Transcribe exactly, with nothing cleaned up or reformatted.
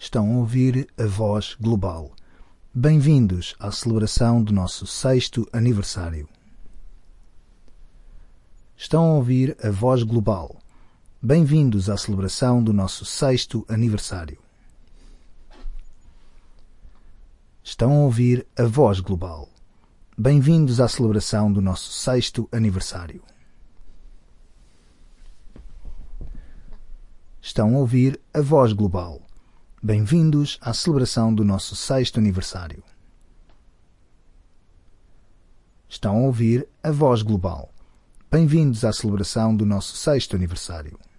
Estão a ouvir a Voz Global. Bem-vindos à celebração do nosso sexto aniversário. Estão a ouvir a Voz Global. Bem-vindos à celebração do nosso sexto aniversário. Estão a ouvir a Voz Global. Bem-vindos à celebração do nosso sexto aniversário. Estão a ouvir a Voz Global. Bem-vindos à celebração do nosso sexto aniversário. Estão a ouvir a Voz Global. Bem-vindos à celebração do nosso sexto aniversário.